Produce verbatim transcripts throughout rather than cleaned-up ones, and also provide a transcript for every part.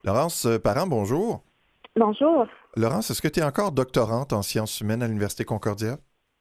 Laurence euh, Parent, bonjour. Bonjour. Laurence, est-ce que tu es encore doctorante en sciences humaines à l'Université Concordia?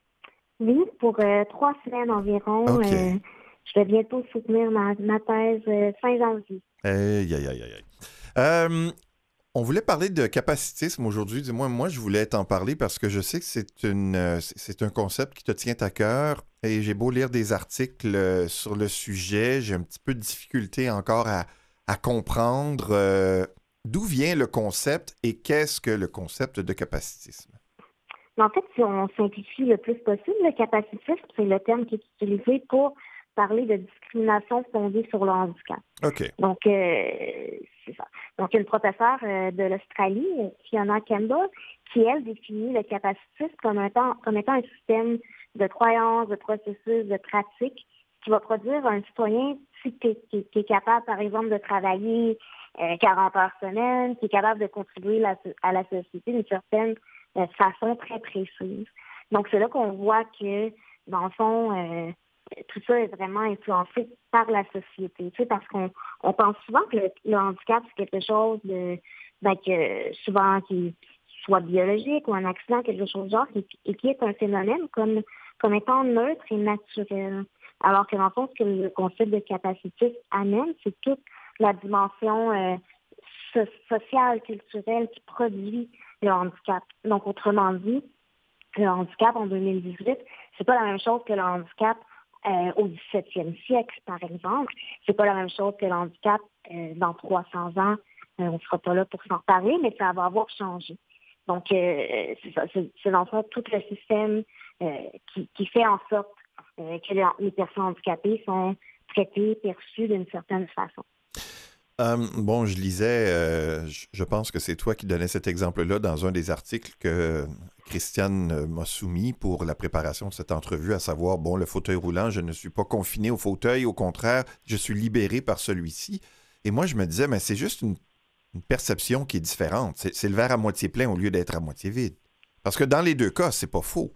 Oui, pour euh, trois semaines environ, OK. euh, je vais bientôt soutenir ma, ma thèse euh, fin janvier. Aïe, aïe, aïe, aïe, aïe. Euh, on voulait parler de capacitisme aujourd'hui. Du moins, moi, je voulais t'en parler parce que je sais que c'est une, euh, c'est c'est un concept qui te tient à cœur et j'ai beau lire des articles euh, sur le sujet, j'ai un petit peu de difficulté encore à, à comprendre euh, d'où vient le concept et qu'est-ce que le concept de capacitisme. Mais en fait, si on simplifie le plus possible, le capacitisme, c'est le terme qui est utilisé pour parler de discrimination fondée sur le handicap. OK. Donc, euh, c'est ça. Donc, il y a une professeure euh, de l'Australie, euh, Fiona Campbell, qui, elle, définit le capacitisme comme étant, comme étant un système de croyances, de processus, de pratiques qui va produire un citoyen typique, qui, qui est capable, par exemple, de travailler euh, quarante heures semaine, qui est capable de contribuer la- à la société d'une certaine euh, façon très précise. Donc, c'est là qu'on voit que, dans le fond, euh, tout ça est vraiment influencé par la société. Tu sais, parce qu'on on pense souvent que le, le handicap, c'est quelque chose de ben, que souvent qui soit biologique ou un accident, quelque chose de genre, et, et qui est un phénomène comme, comme étant neutre et naturel. Alors que dans le fond, ce que le concept de capacité amène, c'est toute la dimension euh, so- sociale, culturelle qui produit le handicap. Donc, autrement dit, le handicap en deux mille dix-huit, c'est pas la même chose que le handicap euh, au dix-septième siècle, par exemple. C'est pas la même chose que le handicap euh, dans trois cents ans. Euh, on sera pas là pour s'en parler, mais ça va avoir changé. Donc, euh, c'est ça, c'est, c'est dans le fond tout le système euh, qui, qui fait en sorte euh, que les, les personnes handicapées sont traitées, perçues d'une certaine façon. Euh, bon, je lisais, euh, je, je pense que c'est toi qui donnais cet exemple-là dans un des articles que Christiane euh, m'a soumis pour la préparation de cette entrevue, à savoir, bon, le fauteuil roulant, je ne suis pas confiné au fauteuil, au contraire, je suis libéré par celui-ci. Et moi, je me disais, mais c'est juste une, une perception qui est différente. C'est, c'est le verre à moitié plein au lieu d'être à moitié vide. Parce que dans les deux cas, c'est pas faux.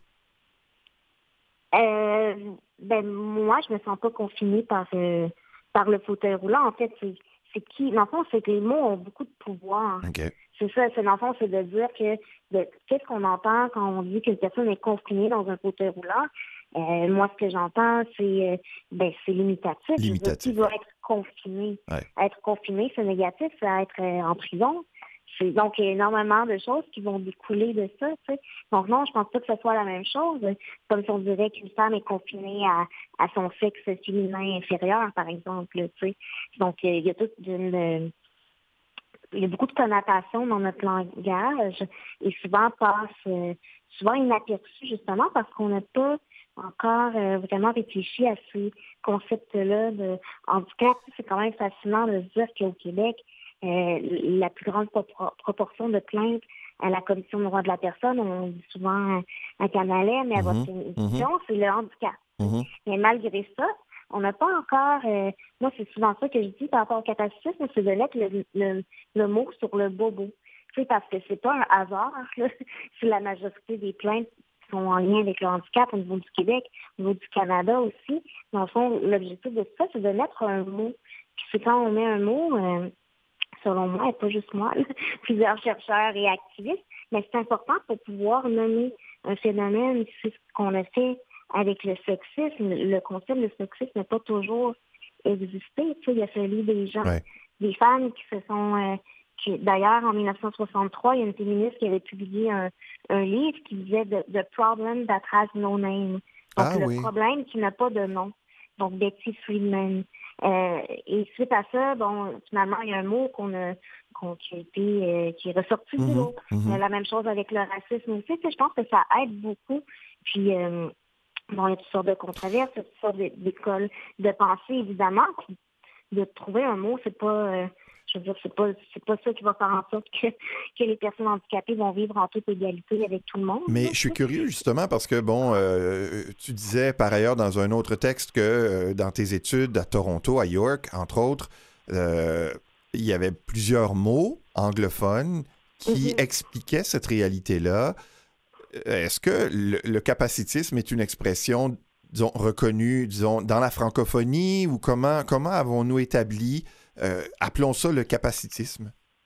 Euh, ben moi, je me sens pas confinée par euh, par le fauteuil roulant. En fait, c'est c'est qui. Dans le fond, c'est que les mots ont beaucoup de pouvoir. OK. C'est ça. C'est dans le fond, c'est de dire que de- qu'est-ce qu'on entend quand on dit qu'une personne est confinée dans un fauteuil roulant. Euh, moi, ce que j'entends, c'est euh, ben c'est limitatif. Je veux dire, qui Limitatif, doit ouais. être confiné? Ouais. Être confiné, c'est négatif, c'est être euh, en prison. C'est donc il y a énormément de choses qui vont découler de ça, tu sais. Donc non, je pense pas que ce soit la même chose. Comme si on dirait qu'une femme est confinée à, à son sexe féminin inférieur, par exemple, tu sais. Donc euh, il y a toute une euh, il y a beaucoup de connotations dans notre langage et souvent passe euh, souvent inaperçu justement parce qu'on n'a pas encore euh, vraiment réfléchi à ces concepts-là de handicap. C'est quand même fascinant de se dire qu'au Québec, euh, la plus grande pro- proportion de plaintes à la Commission des droits de la personne, on dit souvent un Canalais, mais à votre Mhm, mhm, émission, c'est le handicap. Tu sais. mhm. Mais malgré ça, on n'a pas encore, euh, moi c'est souvent ça que je dis par rapport au capacitisme, c'est de mettre le, le, le mot sur le bobo. Tu sais, parce que c'est pas un hasard, là. Si la majorité des plaintes sont en lien avec le handicap au niveau du Québec, au niveau du Canada aussi. Dans le fond, l'objectif de ça, c'est de mettre un mot. Puis c'est quand on met un mot, euh, selon moi, et pas juste moi, là, plusieurs chercheurs et activistes, mais c'est important pour pouvoir nommer un phénomène. C'est ce qu'on a fait avec le sexisme. Le concept de sexisme n'a pas toujours existé. Tu sais, il a fallu des gens, Ouais. des femmes qui se sont... euh, qui, d'ailleurs, en mille neuf cent soixante-trois, il y a une féministe qui avait publié un, un livre qui disait The, The Problem That Has No Name. Donc, Ah le oui. problème qui n'a pas de nom. Donc, Betty Friedman. Euh, et suite à ça, bon, finalement, il y a un mot qu'on a, qu'on, qui a été, euh, qui est ressorti du Mhm, lot. Euh, mhm. la même chose avec le racisme aussi. Tu sais, je pense que ça aide beaucoup. Puis, euh, bon, il y a toutes sortes de controverses, toutes sortes d'é- d'écoles de pensée, évidemment. Puis, de trouver un mot, c'est pas, euh, je veux dire, c'est pas, c'est pas ça qui va faire en sorte que, que les personnes handicapées vont vivre en toute égalité avec tout le monde, Mais là, je suis tu sais. curieux justement parce que, bon, euh, tu disais par ailleurs dans un autre texte que euh, dans tes études à Toronto, à York, entre autres, euh, il y avait plusieurs mots anglophones qui Mhm. expliquaient cette réalité-là. Euh, Est-ce que le, le capacitisme est une expression, disons, reconnue, disons, dans la francophonie ou comment, comment avons-nous établi, euh, appelons ça le capacitisme?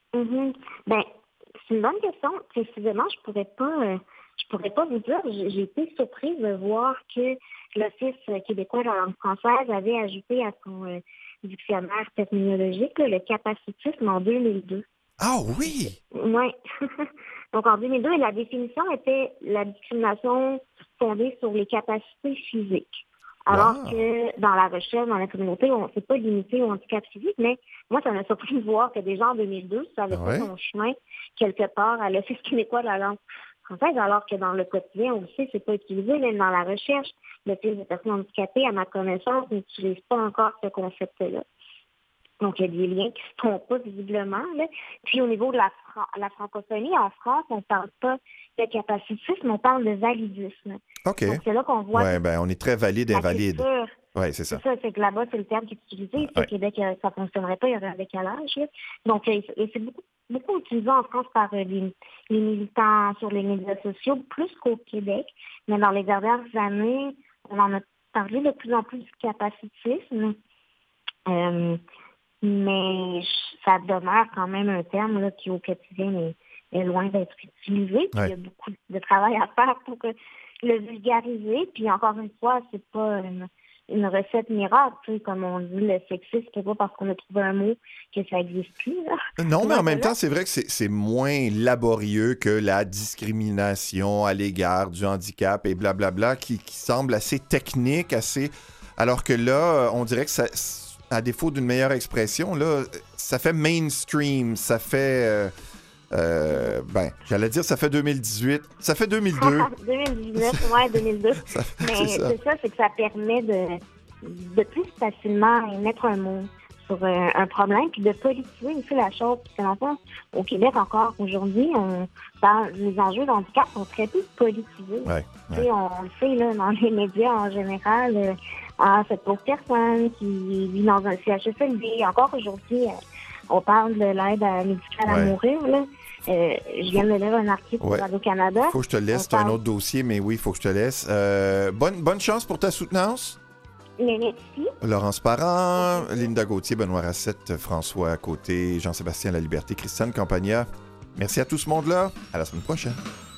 Mhm. Ben, c'est une bonne question. Précisément, je pourrais pas, euh, je pourrais pas vous dire. J'ai j'ai été surprise de voir que l'Office québécois de la langue française avait ajouté à son euh, dictionnaire terminologique là, le capacitisme en deux mille deux. Ah oui! Oui. Donc, en deux mille deux, la définition était la discrimination fondée sur les capacités physiques. Alors Wow! que dans la recherche, dans la communauté, on ne s'est pas limité au handicap physique, mais moi, ça m'a surpris de voir que déjà en deux mille deux, ça avait Ah fait ouais? son chemin quelque part à l'Office québécois de la langue française, alors que dans le quotidien, on le sait, c'est pas utilisé. Même dans la recherche, l'Office des personnes handicapées, à ma connaissance, n'utilise pas encore ce concept-là. Donc, il y a des liens qui ne se trompent pas visiblement. Là. Puis, au niveau de la, fran- la francophonie, en France, on ne parle pas de capacitisme, on parle de validisme. OK. Donc, c'est là qu'on voit Ouais, toute ben, on est très valide, la invalide. culture. Oui, c'est C'est ça. ça, c'est que là-bas, c'est le terme qui est utilisé. Ici, au Ouais. Québec, euh, ça ne fonctionnerait pas, il y aurait un décalage. Là. Donc, euh, et c'est beaucoup, beaucoup utilisé en France par euh, les, les militants sur les médias sociaux, plus qu'au Québec. Mais dans les dernières années, on en a parlé de plus en plus du capacitisme. Euh, mais ça demeure quand même un terme là, qui, au quotidien, est, est loin d'être utilisé. Puis Ouais. il y a beaucoup de travail à faire pour que le vulgariser. Puis encore une fois, c'est pas une, une recette miracle. Tu sais, comme on dit, le sexisme, c'est pas parce qu'on a trouvé un mot que ça n'existe plus. Là. Non, mais Loin en de même là. temps, c'est vrai que c'est c'est moins laborieux que la discrimination à l'égard du handicap et blablabla, qui, qui semble assez technique, assez... Alors que là, on dirait que ça, à défaut d'une meilleure expression, là, ça fait mainstream, ça fait... euh, euh, ben, j'allais dire ça fait deux mille dix-huit, ça fait deux mille deux. deux mille dix-neuf, ouais, deux mille deux. Ça- Mais c'est ça. c'est ça, c'est que ça permet de, de plus facilement mettre un mot sur un, un problème, puis de politiser aussi la chose. Parce que longtemps, au Québec encore aujourd'hui, on parle, les enjeux de handicap sont très peu politisés. Ouais, Tu sais, ouais. on le sait là, dans les médias en général, euh, ah, cette pauvre personne qui vit dans un C H S L D. Encore aujourd'hui, euh, on parle de l'aide à- médicale à Ouais. mourir. Là. Euh, je viens de lire un article Ouais. sur Radio-Canada. Faut que je te laisse, On c'est un parle- autre dossier, mais oui, il faut que je te laisse. Euh, bonne, bonne chance pour ta soutenance. Mais merci. Laurence Parent, Linda Gauthier, Benoît Racette, François Côté, Jean-Sébastien Laliberté, Christiane Campagna. Merci à tout ce monde-là. À la semaine prochaine.